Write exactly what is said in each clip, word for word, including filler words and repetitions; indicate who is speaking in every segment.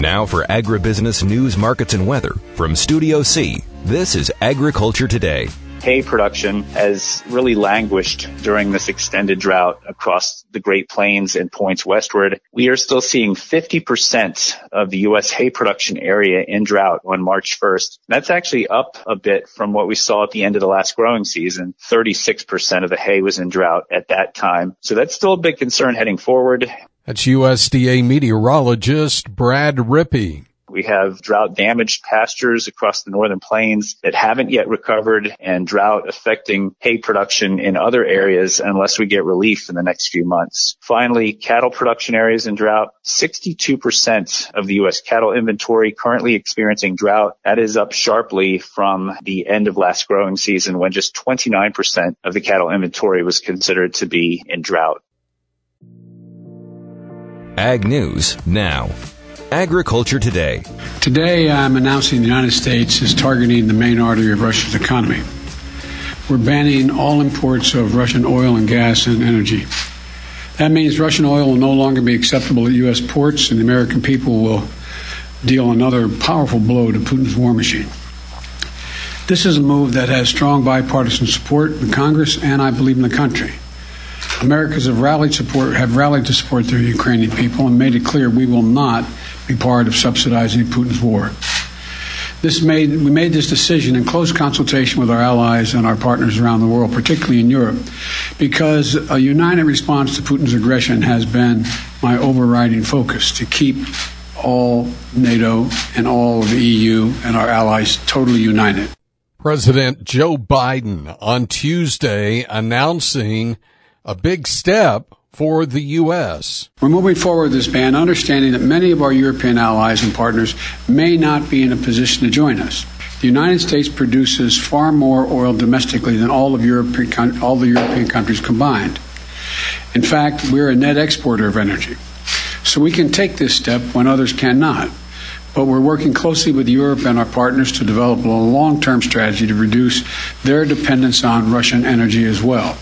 Speaker 1: Now for agribusiness news, markets, and weather from Studio C, this is Agriculture Today.
Speaker 2: Hay production has really languished during this extended drought across the Great Plains and points westward. We are still seeing fifty percent of the U S hay production area in drought on March first. That's actually up a bit from what we saw at the end of the last growing season. thirty-six percent of the hay was in drought at that time. So that's still a big concern heading forward.
Speaker 3: That's U S D A meteorologist Brad Rippey.
Speaker 2: We have drought-damaged pastures across the northern plains that haven't yet recovered, and drought affecting hay production in other areas unless we get relief in the next few months. Finally, cattle production areas in drought. sixty-two percent of the U S cattle inventory currently experiencing drought. That is up sharply from the end of last growing season when just twenty-nine percent of the cattle inventory was considered to be in drought.
Speaker 1: Ag News now. Agriculture Today.
Speaker 4: Today I'm announcing the United States is targeting the main artery of Russia's economy. We're banning all imports of Russian oil and gas and energy. That means Russian oil will no longer be acceptable at U S ports, and the American people will deal another powerful blow to Putin's war machine. This is a move that has strong bipartisan support in Congress and I believe in the country. Americans have rallied support have rallied to support their Ukrainian people and made it clear we will not be part of subsidizing Putin's war. This made we made this decision in close consultation with our allies and our partners around the world, particularly in Europe, because a united response to Putin's aggression has been my overriding focus, to keep all NATO and all of the E U and our allies totally united.
Speaker 3: President Joe Biden on Tuesday announcing a big step for the U S.
Speaker 4: We're moving forward with this ban, understanding that many of our European allies and partners may not be in a position to join us. The United States produces far more oil domestically than all of European, all the European countries combined. In fact, we're a net exporter of energy. So we can take this step when others cannot. But we're working closely with Europe and our partners to develop a long-term strategy to reduce their dependence on Russian energy as well.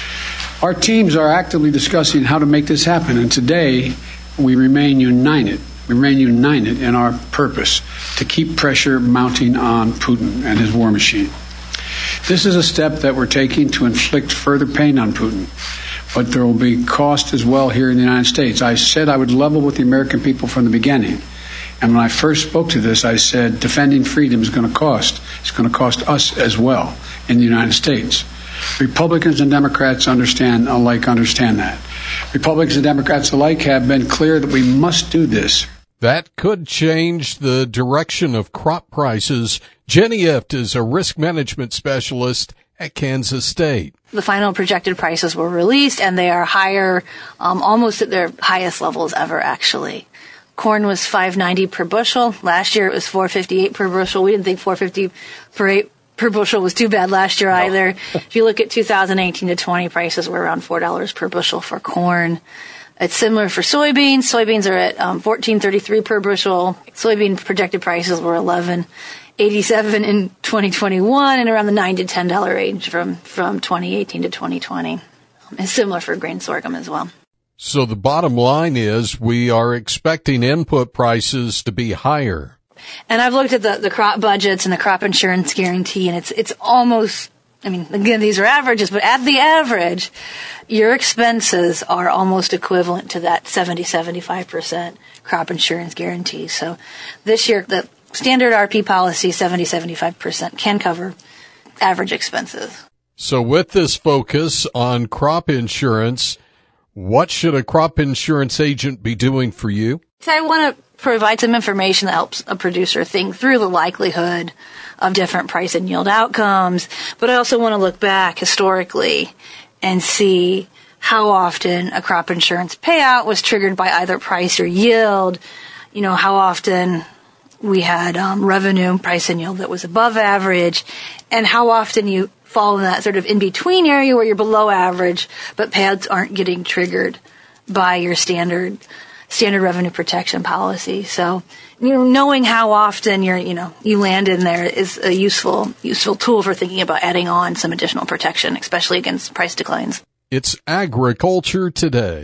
Speaker 4: Our teams are actively discussing how to make this happen, and today we remain united. We remain united in our purpose to keep pressure mounting on Putin and his war machine. This is a step that we're taking to inflict further pain on Putin, but there will be cost as well here in the United States. I said I would level with the American people from the beginning, and when I first spoke to this, I said defending freedom is going to cost. It's going to cost us as well in the United States. Republicans and Democrats understand alike understand that. Republicans and Democrats alike have been clear that we must do this.
Speaker 3: That could change the direction of crop prices. Jenny Ift is a risk management specialist at Kansas State.
Speaker 5: The final projected prices were released, and they are higher, um, almost at their highest levels ever, actually. Corn was five ninety per bushel. Last year it was four fifty-eight per bushel. We didn't think four fifty per eight per bushel was too bad last year no. either. If you look at two thousand eighteen to twenty, prices were around four dollars per bushel for corn. It's similar for soybeans. Soybeans are at um, fourteen thirty-three per bushel. Soybean projected prices were eleven eighty-seven in twenty twenty-one and around the nine to ten dollars range from, from twenty eighteen to twenty twenty. It's similar for grain sorghum as well.
Speaker 3: So the bottom line is we are expecting input prices to be higher.
Speaker 5: And I've looked at the, the crop budgets and the crop insurance guarantee, and it's it's almost, I mean, again, these are averages, but at the average, your expenses are almost equivalent to that seventy, seventy-five percent crop insurance guarantee. So this year, the standard R P policy, seventy, seventy-five percent, can cover average expenses.
Speaker 3: So with this focus on crop insurance, what should a crop insurance agent be doing for you?
Speaker 5: So I want to provide some information that helps a producer think through the likelihood of different price and yield outcomes, but I also want to look back historically and see how often a crop insurance payout was triggered by either price or yield, you know, how often we had um, revenue, price and yield that was above average, and how often you fall in that sort of in-between area where you're below average, but payouts aren't getting triggered by your standard standard revenue protection policy. So, you know, knowing how often you're, you know, you land in there is a useful, useful tool for thinking about adding on some additional protection, especially against price declines.
Speaker 3: It's Agriculture Today.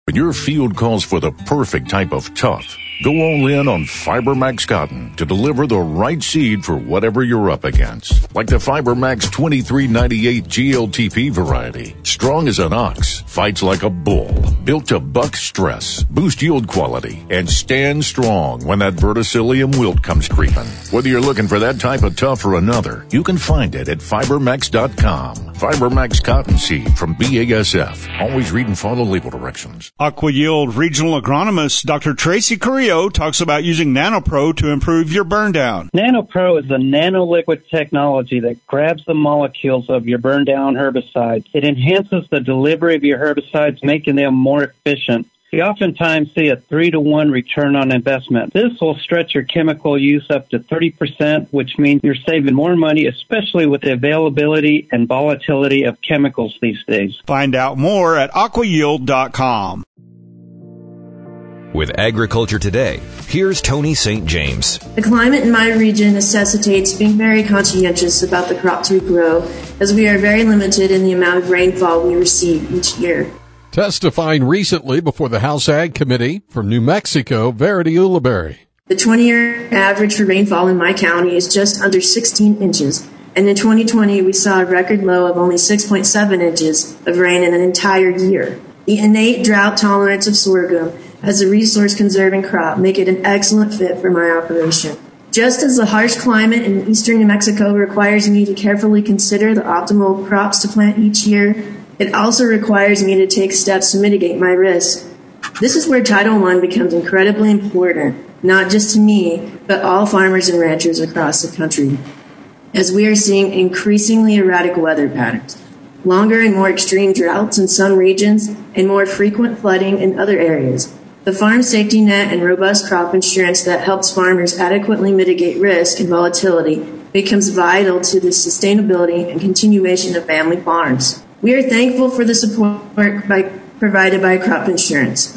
Speaker 6: When your field calls for the perfect type of tough, go all in on FiberMax Cotton to deliver the right seed for whatever you're up against. Like the FiberMax twenty-three ninety-eight G L T P variety. Strong as an ox, fights like a bull. Built to buck stress, boost yield quality, and stand strong when that verticillium wilt comes creeping. Whether you're looking for that type of tough or another, you can find it at fibermax dot com. FiberMax Cotton Seed from B A S F. Always read and follow label directions.
Speaker 7: AquaYield Regional Agronomist Doctor Tracy Carrillo talks about using NanoPro to improve your burn down.
Speaker 8: NanoPro is a nanoliquid technology that grabs the molecules of your burn down herbicides. It enhances the delivery of your herbicides, making them more efficient. We oftentimes see a three to one return on investment. This will stretch your chemical use up to thirty percent, which means you're saving more money, especially with the availability and volatility of chemicals these days.
Speaker 7: Find out more at aqua yield dot com.
Speaker 1: With Agriculture Today, here's Tony Saint James.
Speaker 9: The climate in my region necessitates being very conscientious about the crops we grow, as we are very limited in the amount of rainfall we receive each year.
Speaker 3: Testifying recently before the House Ag Committee from New Mexico, Verity Ulibarri.
Speaker 9: The twenty-year average for rainfall in my county is just under sixteen inches, and in twenty twenty we saw a record low of only six point seven inches of rain in an entire year. The innate drought tolerance of sorghum as a resource-conserving crop make it an excellent fit for my operation. Just as the harsh climate in eastern New Mexico requires me to carefully consider the optimal crops to plant each year, it also requires me to take steps to mitigate my risk. This is where Title one becomes incredibly important, not just to me, but all farmers and ranchers across the country, as we are seeing increasingly erratic weather patterns, longer and more extreme droughts in some regions, and more frequent flooding in other areas. The farm safety net and robust crop insurance that helps farmers adequately mitigate risk and volatility becomes vital to the sustainability and continuation of family farms. We are thankful for the support by, provided by crop insurance.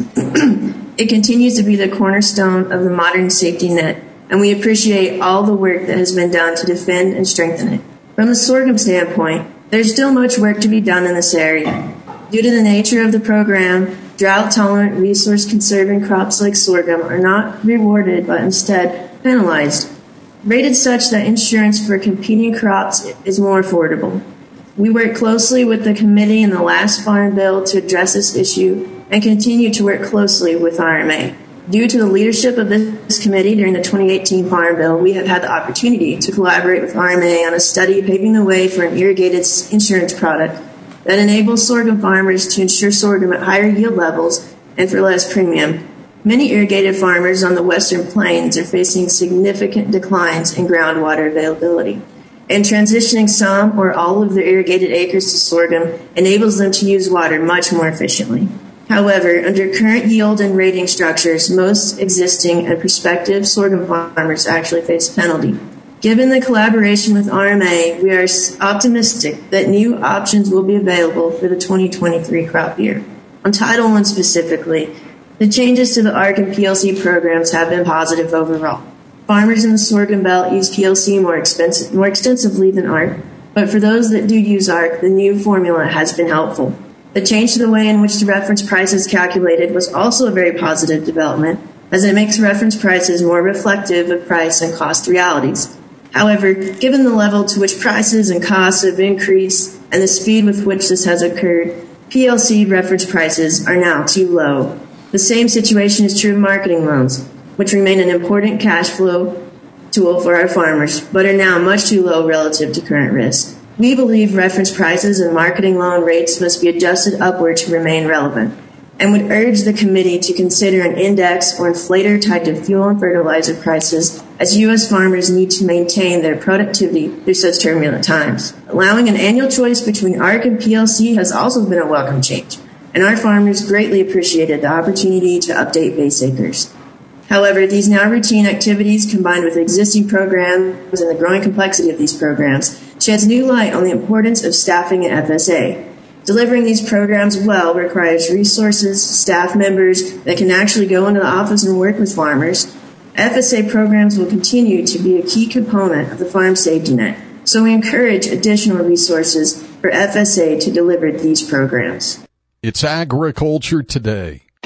Speaker 9: It continues to be the cornerstone of the modern safety net, and we appreciate all the work that has been done to defend and strengthen it. From the sorghum standpoint, there's still much work to be done in this area. Due to the nature of the program, drought-tolerant, resource-conserving crops like sorghum are not rewarded, but instead penalized, rated such that insurance for competing crops is more affordable. We worked closely with the committee in the last Farm Bill to address this issue and continue to work closely with R M A. Due to the leadership of this committee during the twenty eighteen Farm Bill, we have had the opportunity to collaborate with R M A on a study paving the way for an irrigated insurance product that enables sorghum farmers to insure sorghum at higher yield levels and for less premium. Many irrigated farmers on the Western Plains are facing significant declines in groundwater availability, and transitioning some or all of their irrigated acres to sorghum enables them to use water much more efficiently. However, under current yield and rating structures, most existing and prospective sorghum farmers actually face a penalty. Given the collaboration with R M A, we are optimistic that new options will be available for the twenty twenty-three crop year. On Title one specifically, the changes to the A R C and P L C programs have been positive overall. Farmers in the sorghum belt use P L C more, expensive, more extensively than A R C, but for those that do use A R C, the new formula has been helpful. The change to the way in which the reference price is calculated was also a very positive development, as it makes reference prices more reflective of price and cost realities. However, given the level to which prices and costs have increased and the speed with which this has occurred, P L C reference prices are now too low. The same situation is true of marketing loans, which remain an important cash flow tool for our farmers, but are now much too low relative to current risk. We believe reference prices and marketing loan rates must be adjusted upward to remain relevant, and would urge the committee to consider an index or inflator tied to fuel and fertilizer prices, as U S farmers need to maintain their productivity through such turbulent times. Allowing an annual choice between A R C and P L C has also been a welcome change, and our farmers greatly appreciated the opportunity to update base acres. However, these now routine activities, combined with existing programs and the growing complexity of these programs, sheds new light on the importance of staffing at F S A. Delivering these programs well requires resources, staff members that can actually go into the office and work with farmers. F S A programs will continue to be a key component of the farm safety net, so we encourage additional resources for F S A to deliver these programs.
Speaker 3: It's Agriculture Today.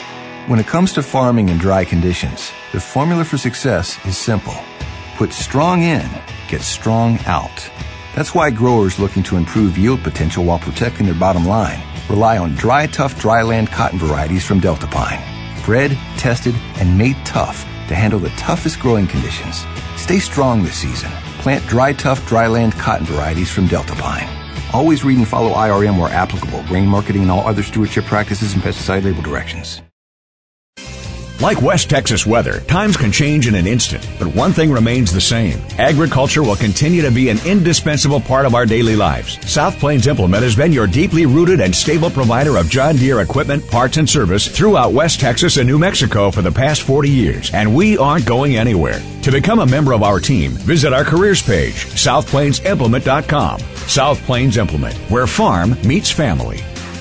Speaker 10: When it comes to farming in dry conditions, the formula for success is simple. Put strong in, get strong out. That's why growers looking to improve yield potential while protecting their bottom line rely on Dry Tough Dryland cotton varieties from Delta Pine. Bred, tested, and made tough to handle the toughest growing conditions. Stay strong this season. Plant Dry Tough Dryland cotton varieties from Delta Pine. Always read and follow I R M where applicable, grain marketing and all other stewardship practices and pesticide label directions.
Speaker 11: Like West Texas weather, times can change in an instant, but one thing remains the same. Agriculture will continue to be an indispensable part of our daily lives. South Plains Implement has been your deeply rooted and stable provider of John Deere equipment, parts, and service throughout West Texas and New Mexico for the past forty years, and we aren't going anywhere. To become a member of our team, visit our careers page, south plains implement dot com. South Plains Implement, where farm meets family.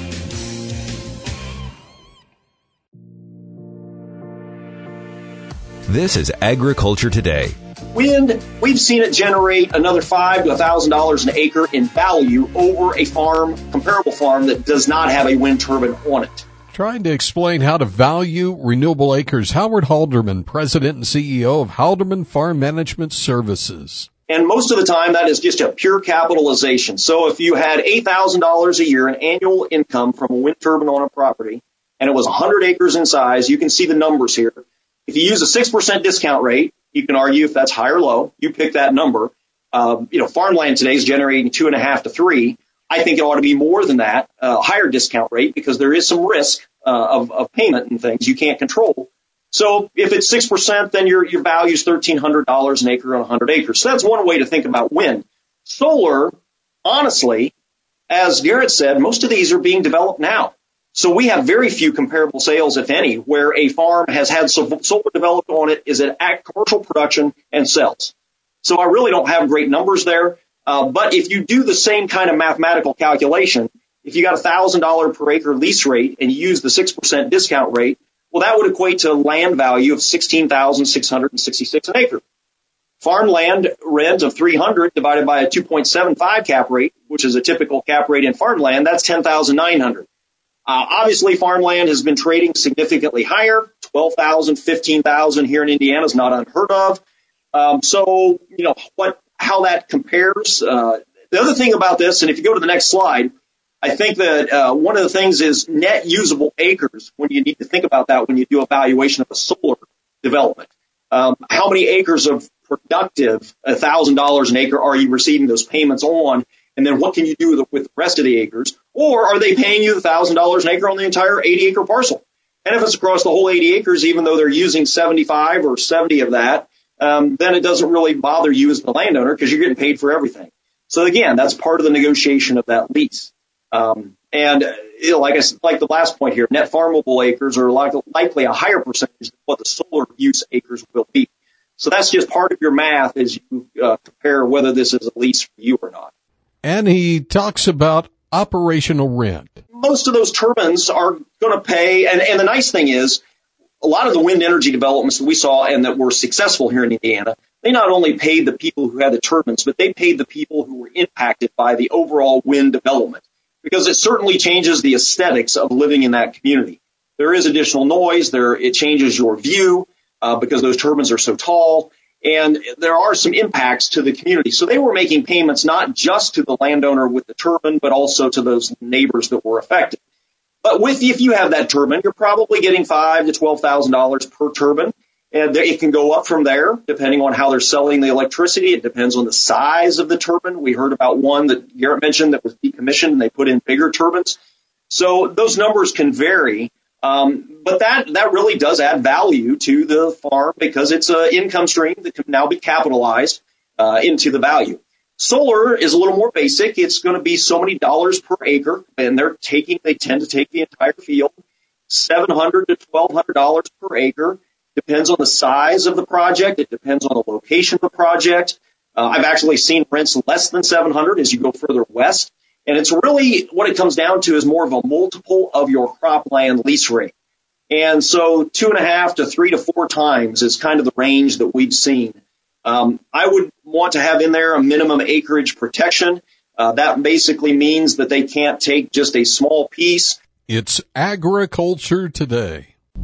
Speaker 1: This is Agriculture Today.
Speaker 12: Wind, we've seen it generate another five to one thousand dollars an acre in value over a farm, comparable farm that does not have a wind turbine on it.
Speaker 3: Trying to explain how to value renewable acres, Howard Halderman, President and C E O of Halderman Farm Management Services.
Speaker 12: And most of the time, that is just a pure capitalization. So if you had eight thousand dollars a year in annual income from a wind turbine on a property, and it was one hundred acres in size, you can see the numbers here. If you use a six percent discount rate, you can argue if that's high or low. You pick that number. Uh, you know, farmland today is generating two and a half to three. I think it ought to be more than that, a uh, higher discount rate, because there is some risk uh, of, of payment and things you can't control. So if it's six percent, then your, your value is thirteen hundred dollars an acre on one hundred acres. So that's one way to think about wind. Solar, honestly, as Garrett said, most of these are being developed now. So we have very few comparable sales, if any, where a farm has had solar developed on it, is at commercial production and sells. So I really don't have great numbers there. Uh, but if you do the same kind of mathematical calculation, if you got a one thousand dollars per acre lease rate and you use the six percent discount rate, well, that would equate to a land value of sixteen thousand six hundred sixty-six an acre. Farmland rent of three hundred divided by a two point seven five cap rate, which is a typical cap rate in farmland, that's ten thousand nine hundred. Uh, obviously, farmland has been trading significantly higher. twelve thousand, fifteen thousand here in Indiana is not unheard of. Um, so, you know, what, how that compares. Uh, the other thing about this, and if you go to the next slide, I think that uh, one of the things is net usable acres, when you need to think about that when you do a valuation of a solar development. Um, how many acres of productive one thousand dollars an acre are you receiving those payments on? And then what can you do with the, with the rest of the acres? Or are they paying you one thousand dollars an acre on the entire eighty acre parcel? And if it's across the whole eighty acres, even though they're using seventy-five or seventy of that, um, then it doesn't really bother you as the landowner because you're getting paid for everything. So again, that's part of the negotiation of that lease. Um, and you know, like I like the last point here, net farmable acres are like, likely a higher percentage than what the solar use acres will be. So that's just part of your math as you uh, compare whether this is a lease for you or not.
Speaker 3: And he talks about operational rent.
Speaker 12: Most of those turbines are going to pay, and, and the nice thing is, a lot of the wind energy developments that we saw and that were successful here in Indiana, they not only paid the people who had the turbines, but they paid the people who were impacted by the overall wind development, because it certainly changes the aesthetics of living in that community. There is additional noise. There, it changes your view uh, because those turbines are so tall. And there are some impacts to the community. So they were making payments not just to the landowner with the turbine, but also to those neighbors that were affected. But with, if you have that turbine, you're probably getting five thousand to twelve thousand dollars per turbine. And it can go up from there, depending on how they're selling the electricity. It depends on the size of the turbine. We heard about one that Garrett mentioned that was decommissioned, and they put in bigger turbines. So those numbers can vary. Um, but that, that really does add value to the farm because it's an income stream that can now be capitalized, uh, into the value. Solar is a little more basic. It's going to be so many dollars per acre, and they're taking, they tend to take the entire field, seven hundred to twelve hundred dollars per acre. Depends on the size of the project. It depends on the location of the project. Uh, I've actually seen rents less than seven hundred as you go further west. And it's really what it comes down to is more of a multiple of your cropland lease rate. And so two and a half to three to four times is kind of the range that we've seen. Um, I would want to have in there a minimum acreage protection. Uh, that basically means that they can't take just a small piece.
Speaker 3: It's Agriculture Today.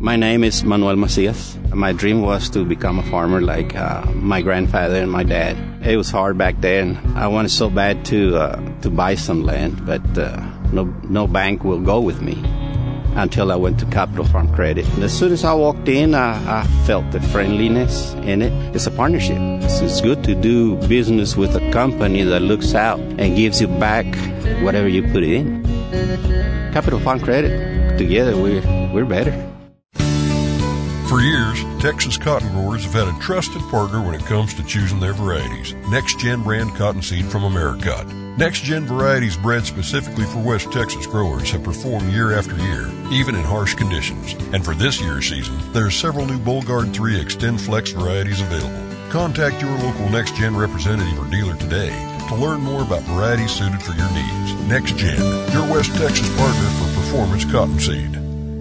Speaker 13: My name is Manuel Macias. My dream was to become a farmer like uh, my grandfather and my dad. It was hard back then. I wanted so bad to uh, to buy some land, but uh, no no bank will go with me until I went to Capital Farm Credit. And as soon as I walked in, I, I felt the friendliness in it. It's a partnership. It's, it's good to do business with a company that looks out and gives you back whatever you put in. Capital Farm Credit, together we're, we're better.
Speaker 14: For years, Texas cotton growers have had a trusted partner when it comes to choosing their varieties. Next Gen brand cottonseed from Americot. Next Gen varieties bred specifically for West Texas growers have performed year after year, even in harsh conditions. And for this year's season, there are several new Bollgard three Extend Flex varieties available. Contact your local Next Gen representative or dealer today to learn more about varieties suited for your needs. Next Gen, your West Texas partner for performance cottonseed.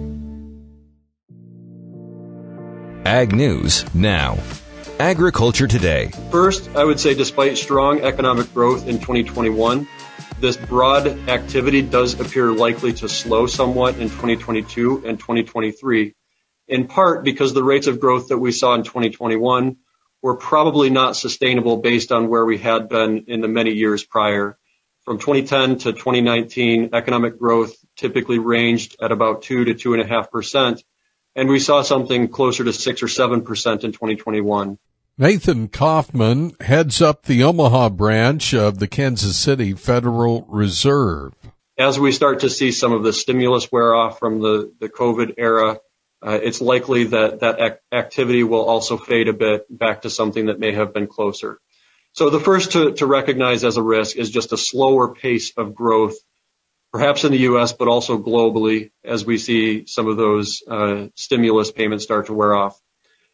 Speaker 1: Ag News now. Agriculture Today.
Speaker 15: First, I would say despite strong economic growth in twenty twenty-one, this broad activity does appear likely to slow somewhat in twenty twenty-two and twenty twenty-three, in part because the rates of growth that we saw in twenty twenty-one were probably not sustainable based on where we had been in the many years prior. From twenty ten to twenty nineteen, economic growth typically ranged at about two to two and a half percent. And we saw something closer to six or seven percent in twenty twenty-one.
Speaker 3: Nathan Kaufman heads up the Omaha branch of the Kansas City Federal Reserve.
Speaker 15: As we start to see some of the stimulus wear off from the, the COVID era, uh, it's likely that that ac- activity will also fade a bit back to something that may have been closer. So the first to, to recognize as a risk is just a slower pace of growth, perhaps in the U S, but also globally, as we see some of those uh, stimulus payments start to wear off.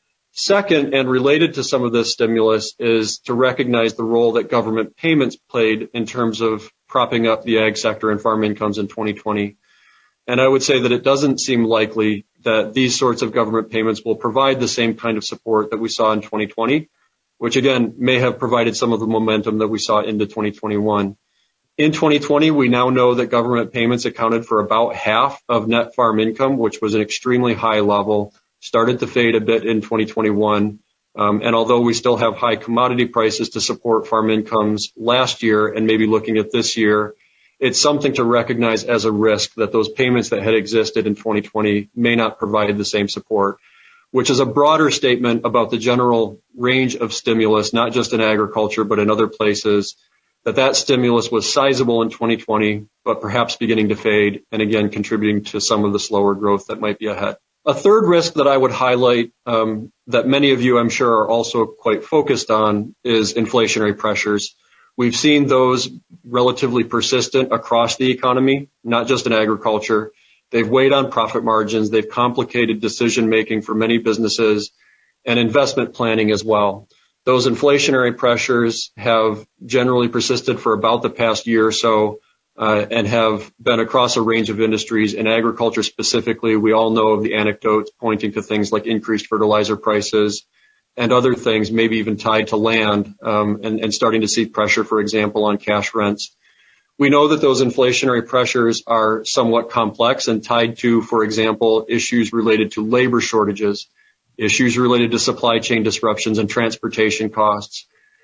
Speaker 15: Second, and related to some of this stimulus, is to recognize the role that government payments played in terms of propping up the ag sector and farm incomes in twenty twenty. And I would say that it doesn't seem likely that these sorts of government payments will provide the same kind of support that we saw in twenty twenty, which again may have provided some of the momentum that we saw into twenty twenty-one. In twenty twenty, we now know that government payments accounted for about half of net farm income, which was an extremely high level, started to fade a bit in twenty twenty-one. Um, and although we still have high commodity prices to support farm incomes last year and maybe looking at this year, it's something to recognize as a risk that those payments that had existed in twenty twenty may not provide the same support, which is a broader statement about the general range of stimulus, not just in agriculture, but in other places, that that stimulus was sizable in twenty twenty, but perhaps beginning to fade, and again, contributing to some of the slower growth that might be ahead. A third risk that I would highlight, um, that many of you, I'm sure, are also quite focused on, is inflationary pressures. We've seen those relatively persistent across the economy, not just in agriculture. They've weighed on profit margins. They've complicated decision-making for many businesses and investment planning as well. Those inflationary pressures have generally persisted for about the past year or so, uh, and have been across a range of industries. In agriculture specifically, we all know of the anecdotes pointing to things like increased fertilizer prices and other things, maybe even tied to land, um, and, and starting to see pressure, for example, on cash rents. We know that those inflationary pressures are somewhat complex and tied to, for example, issues related to labor shortages, issues related to supply chain disruptions and transportation costs.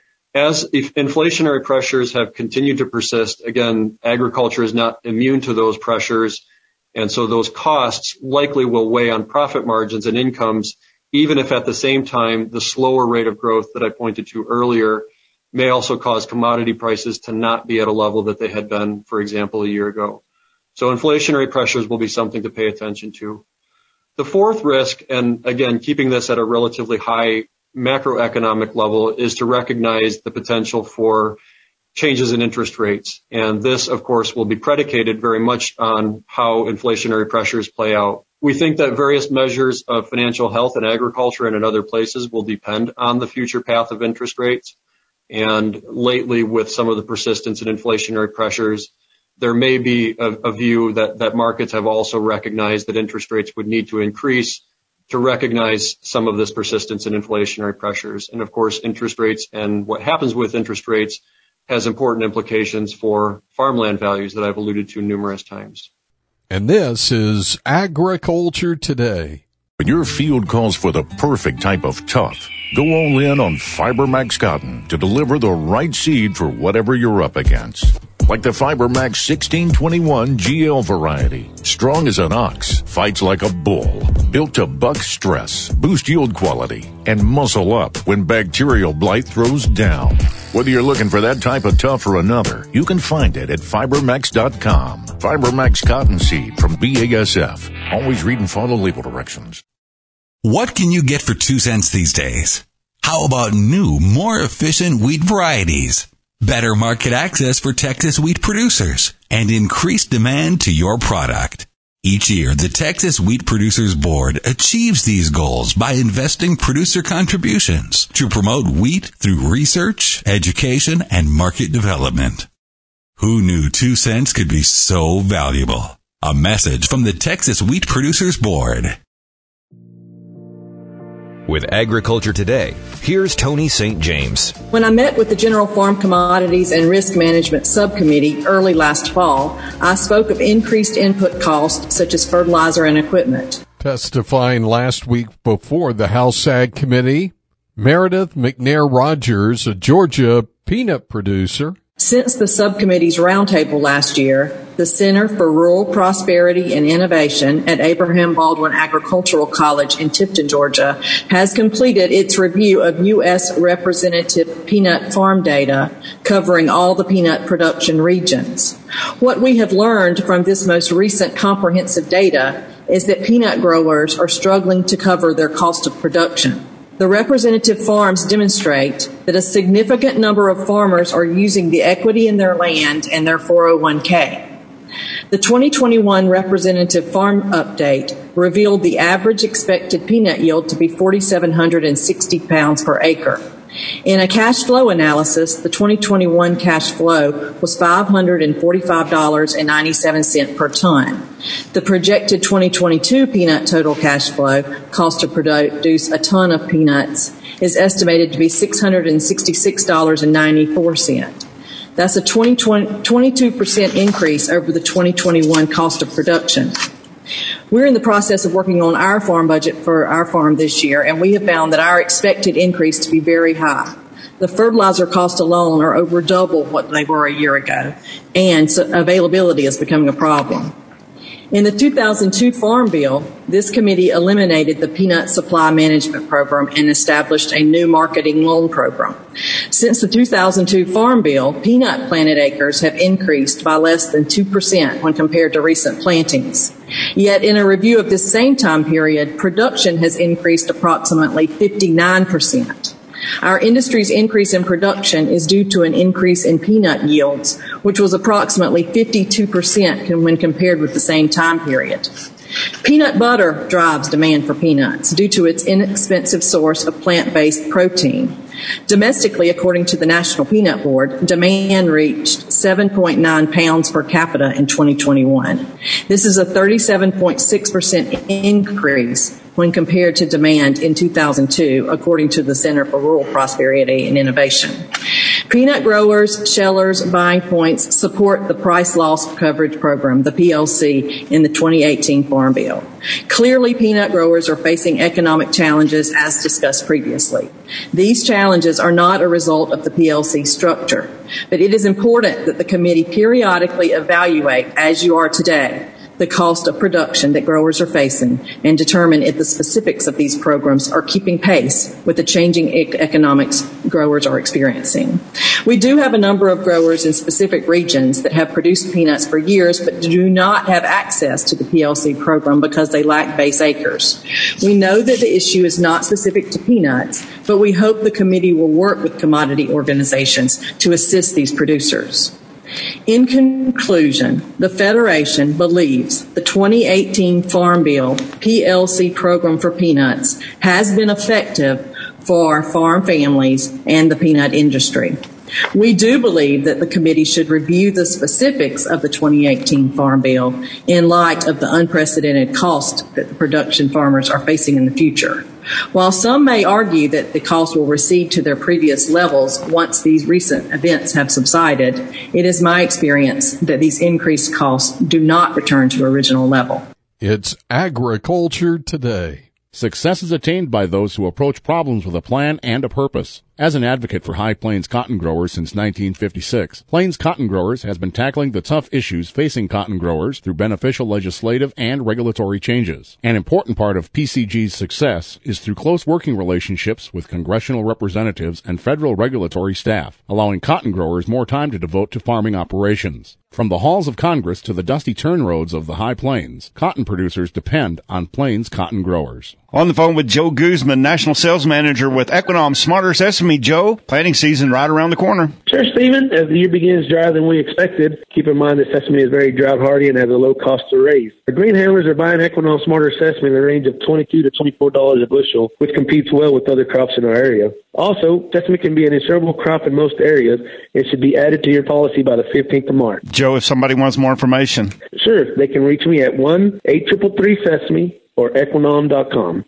Speaker 15: As if inflationary pressures have continued to persist, again, agriculture is not immune to those pressures, and so those costs likely will weigh on profit margins and incomes, even if at the same time the slower rate of growth that I pointed to earlier may also cause commodity prices to not be at a level that they had been, for example, a year ago. So inflationary pressures will be something to pay attention to. The fourth risk, and again, keeping this at a relatively high macroeconomic level, is to recognize the potential for changes in interest rates. And this, of course, will be predicated very much on how inflationary pressures play out. We think that various measures of financial health in agriculture and in other places will depend on the future path of interest rates. And lately, with some of the persistence in inflationary pressures, there may be a, a view that, that markets have also recognized that interest rates would need to increase to recognize some of this persistence in inflationary pressures. And of course, interest rates and what happens with interest rates has important implications for farmland values that I've alluded to numerous times.
Speaker 3: And this is Agriculture Today.
Speaker 6: When your field calls for the perfect type of tough, go all in on FiberMax Cotton to deliver the right seed for whatever you're up against. Like the FiberMax sixteen twenty-one G L variety. Strong as an ox, fights like a bull. Built to buck stress, boost yield quality, and muscle up when bacterial blight throws down. Whether you're looking for that type of tough or another, you can find it at fibermax dot com. FiberMax Cottonseed from B A S F. Always read and follow label directions.
Speaker 16: What can you get for two cents these days? How about new, more efficient wheat varieties? Better market access for Texas wheat producers, and increased demand to your product. Each year, the Texas Wheat Producers Board achieves these goals by investing producer contributions to promote wheat through research, education, and market development. Who knew two cents could be so valuable? A message from the Texas Wheat Producers Board.
Speaker 1: With Agriculture Today, here's Tony Saint James.
Speaker 17: When I met with the General Farm Commodities and Risk Management Subcommittee early last fall, I spoke of increased input costs such as fertilizer and equipment.
Speaker 3: Testifying last week before the House Ag Committee, Meredith McNair Rogers, a Georgia peanut producer.
Speaker 17: Since the subcommittee's roundtable last year, the Center for Rural Prosperity and Innovation at Abraham Baldwin Agricultural College in Tifton, Georgia, has completed its review of U S representative peanut farm data covering all the peanut production regions. What we have learned from this most recent comprehensive data is that peanut growers are struggling to cover their cost of production. The representative farms demonstrate that a significant number of farmers are using the equity in their land and their four oh one k. The twenty twenty-one Representative Farm Update revealed the average expected peanut yield to be four thousand seven hundred sixty pounds per acre. In a cash flow analysis, the twenty twenty-one cash flow was five hundred forty-five dollars and ninety-seven cents per ton. The projected twenty twenty-two peanut total cash flow, cost to produce a ton of peanuts, is estimated to be six hundred sixty-six dollars and ninety-four cents. That's a twenty-two percent increase over the twenty twenty-one cost of production. We're in the process of working on our farm budget for our farm this year, and we have found that our expected increase to be very high. The fertilizer costs alone are over double what they were a year ago, and so availability is becoming a problem. In the two thousand two Farm Bill, this committee eliminated the Peanut Supply Management Program and established a new marketing loan program. Since the two thousand two Farm Bill, peanut planted acres have increased by less than two percent when compared to recent plantings. Yet in a review of this same time period, production has increased approximately fifty-nine percent. Our industry's increase in production is due to an increase in peanut yields, which was approximately fifty-two percent when compared with the same time period. Peanut butter drives demand for peanuts due to its inexpensive source of plant-based protein. Domestically, according to the National Peanut Board, demand reached seven point nine pounds per capita in twenty twenty-one. This is a thirty-seven point six percent increase when compared to demand in two thousand two, according to the Center for Rural Prosperity and Innovation. Peanut growers, shellers, buying points support the Price Loss Coverage Program, the P L C, in the twenty eighteen Farm Bill. Clearly, peanut growers are facing economic challenges as discussed previously. These challenges are not a result of the P L C structure, but it is important that the committee periodically evaluate, as you are today, the cost of production that growers are facing and determine if the specifics of these programs are keeping pace with the changing e- economics growers are experiencing. We do have a number of growers in specific regions that have produced peanuts for years but do not have access to the P L C program because they lack base acres. We know that the issue is not specific to peanuts, but we hope the committee will work with commodity organizations to assist these producers. In conclusion, the Federation believes the twenty eighteen Farm Bill P L C program for peanuts has been effective for farm families and the peanut industry. We do believe that the committee should review the specifics of the twenty eighteen Farm Bill in light of the unprecedented cost that the production farmers are facing in the future. While some may argue that the costs will recede to their previous levels once these recent events have subsided, it is my experience that these increased costs do not return to original level.
Speaker 3: It's Agriculture Today.
Speaker 18: Success is attained by those who approach problems with a plan and a purpose. As an advocate for High Plains cotton growers since nineteen fifty-six, Plains Cotton Growers has been tackling the tough issues facing cotton growers through beneficial legislative and regulatory changes. An important part of P C G's success is through close working relationships with congressional representatives and federal regulatory staff, allowing cotton growers more time to devote to farming operations. From the halls of Congress to the dusty turn roads of the High Plains, cotton producers depend on Plains Cotton Growers.
Speaker 7: On the phone with Joe Guzman, National Sales Manager with Equinom Smarter Sesame. Joe, planting season right around the corner.
Speaker 19: Sure, Stephen. As the year begins drier than we expected, keep in mind that sesame is very drought hardy and has a low cost to raise. The green handlers are buying Equinom Smarter Sesame in the range of twenty-two to twenty-four dollars a bushel, which competes well with other crops in our area. Also, sesame can be an insurable crop in most areas and should be added to your policy by the fifteenth of March.
Speaker 7: Joe, if somebody wants more information.
Speaker 19: Sure, they can reach me at one eight three three sesame or equinom dot com.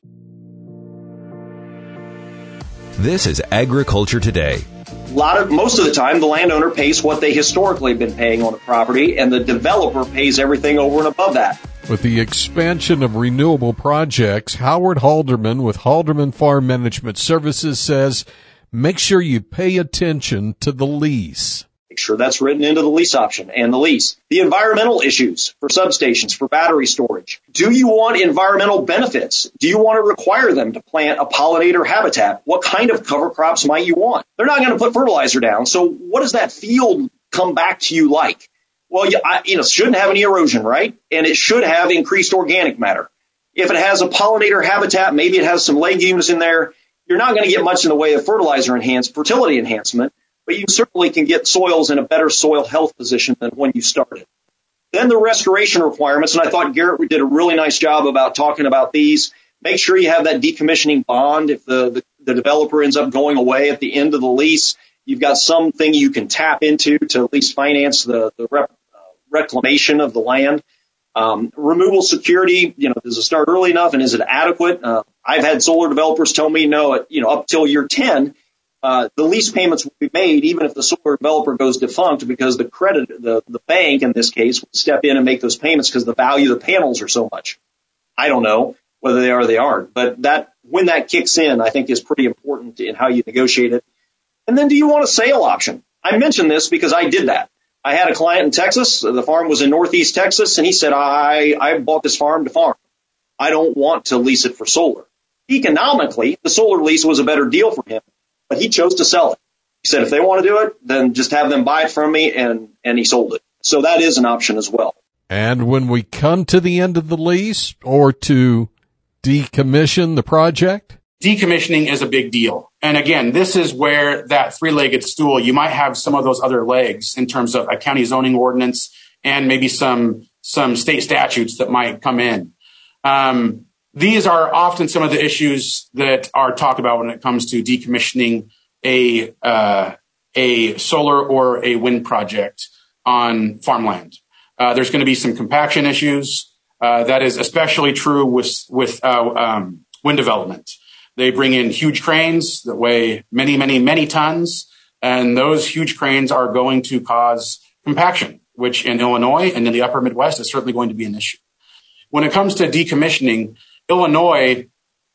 Speaker 1: This is Agriculture Today.
Speaker 12: A lot of, most of the time, the landowner pays what they historically have been paying on a property, and the developer pays everything over and above that.
Speaker 3: With the expansion of renewable projects, Howard Halderman with Halderman Farm Management Services says, make sure you pay attention to the lease.
Speaker 12: Make sure that's written into the lease option and the lease. The environmental issues for substations, for battery storage. Do you want environmental benefits? Do you want to require them to plant a pollinator habitat? What kind of cover crops might you want? They're not going to put fertilizer down. So what does that field come back to you like? Well, you, I, you know, it shouldn't have any erosion, right? And it should have increased organic matter. If it has a pollinator habitat, maybe it has some legumes in there, you're not going to get much in the way of fertilizer enhanced, fertility enhancement. But you certainly can get soils in a better soil health position than when you started. Then the restoration requirements, and I thought Garrett did a really nice job about talking about these. Make sure you have that decommissioning bond. If the, the, the developer ends up going away at the end of the lease, you've got something you can tap into to at least finance the, the rep, uh, reclamation of the land. Um, removal security, you know, does it start early enough and is it adequate? Uh, I've had solar developers tell me, no, you know, up till year ten, Uh, the lease payments will be made even if the solar developer goes defunct because the credit, the, the bank in this case, will step in and make those payments because the value of the panels are so much. I don't know whether they are or they aren't, but that when that kicks in, I think is pretty important in how you negotiate it. And then do you want a sale option? I mentioned this because I did that. I had a client in Texas. The farm was in Northeast Texas, and he said, I, I bought this farm to farm. I don't want to lease it for solar. Economically, the solar lease was a better deal for him. But he chose to sell it. He said, if they want to do it, then just have them buy it from me, and, and he sold it. So that is an option as well.
Speaker 3: And when we come to the end of the lease or to decommission the project?
Speaker 20: Decommissioning is a big deal. And again, this is where that three-legged stool, you might have some of those other legs in terms of a county zoning ordinance and maybe some, some state statutes that might come in. Um, These are often some of the issues that are talked about when it comes to decommissioning a uh, a solar or a wind project on farmland. Uh, there's going to be some compaction issues. Uh, that is especially true with with uh, um, wind development. They bring in huge cranes that weigh many, many, many tons, and those huge cranes are going to cause compaction, which in Illinois and in the upper Midwest is certainly going to be an issue. When it comes to decommissioning, Illinois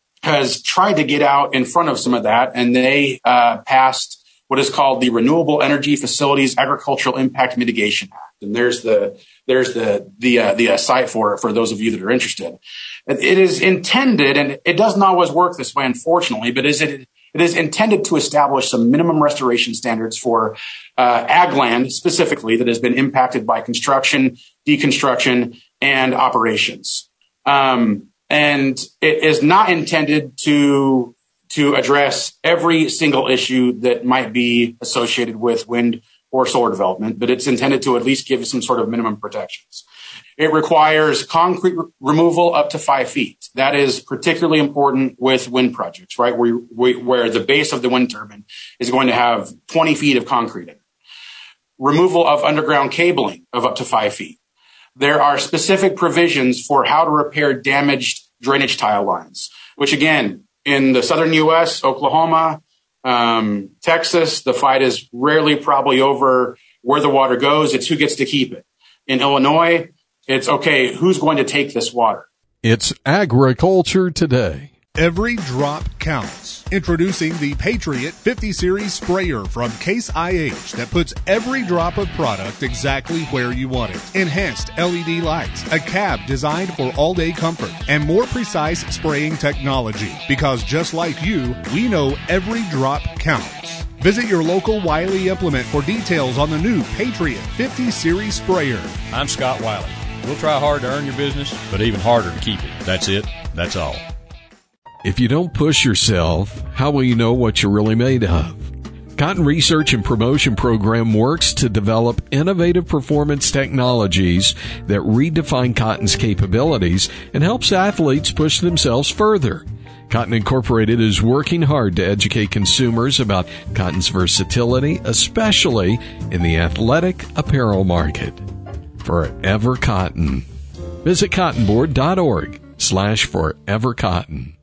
Speaker 20: has tried to get out in front of some of that, and they uh, passed what is called the Renewable Energy Facilities Agricultural Impact Mitigation Act. And there's the there's the the uh, the uh, site for it for those of you that are interested. It is intended, and it doesn't always work this way, unfortunately, but is it it is intended to establish some minimum restoration standards for uh, ag land specifically that has been impacted by construction, deconstruction, and operations. Um, And it is not intended to to address every single issue that might be associated with wind or solar development, but it's intended to at least give some sort of minimum protections. It requires concrete re- removal up to five feet. That is particularly important with wind projects, right, where, where the base of the wind turbine is going to have twenty feet of concrete in it. Removal of underground cabling of up to five feet. There are specific provisions for how to repair damaged drainage tile lines, which again, in the southern U S, Oklahoma, um, Texas, the fight is rarely probably over where the water goes. It's who gets to keep it. In Illinois, it's okay, who's going to take this water?
Speaker 3: It's Agriculture Today.
Speaker 21: Every drop counts. Introducing the Patriot fifty series sprayer from Case I H that puts every drop of product exactly where you want it. Enhanced L E D lights, a cab designed for all-day comfort, and more precise spraying technology. Because just like you, we know every drop counts. Visit your local Wiley Implement for details on the new Patriot fifty series sprayer.
Speaker 22: I'm Scott Wiley. We'll try hard to earn your business, but even harder to keep it. That's it. That's all.
Speaker 3: If you don't push yourself, how will you know what you're really made of? Cotton Research and Promotion Program works to develop innovative performance technologies that redefine cotton's capabilities and helps athletes push themselves further. Cotton Incorporated is working hard to educate consumers about cotton's versatility, especially in the athletic apparel market. Forever Cotton. Visit cottonboard.org slash forever cotton.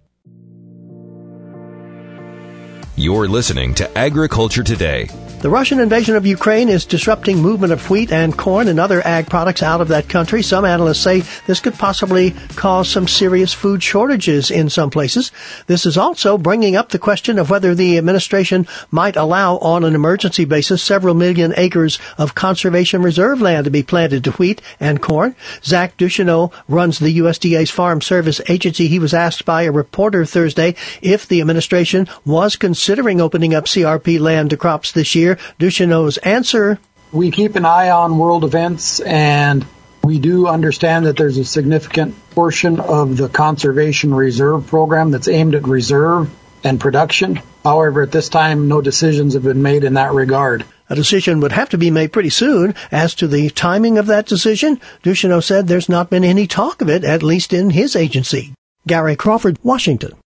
Speaker 1: You're listening to Agriculture Today.
Speaker 23: The Russian invasion of Ukraine is disrupting movement of wheat and corn and other ag products out of that country. Some analysts say this could possibly cause some serious food shortages in some places. This is also bringing up the question of whether the administration might allow, on an emergency basis, several million acres of conservation reserve land to be planted to wheat and corn. Zach Ducheneau runs the U S D A's Farm Service Agency. He was asked by a reporter Thursday if the administration was considering opening up C R P land to crops this year. Ducheneau's answer:
Speaker 24: we keep an eye on world events, and we do understand that there's a significant portion of the Conservation Reserve Program that's aimed at reserve and production. However, at this time, no decisions have been made in that regard.
Speaker 23: A decision would have to be made pretty soon. As to the timing of that decision, Ducheneau said there's not been any talk of it, at least in his agency. Gary Crawford, Washington.